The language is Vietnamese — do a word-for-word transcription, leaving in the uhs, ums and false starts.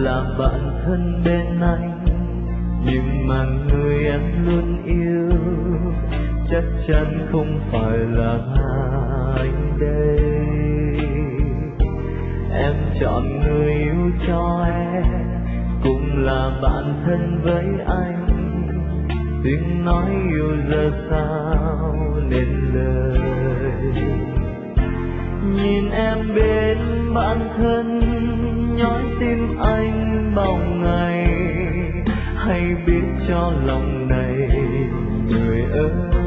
là bạn thân bên anh, nhưng mà người em luôn yêu chắc chắn không phải là anh đây. Em chọn người yêu cho em cũng là bạn thân với anh, tiếng nói yêu giờ sao nên lời. Nhìn em bên bạn thân nhói tim anh bao ngày, hay biết cho lòng này người ơi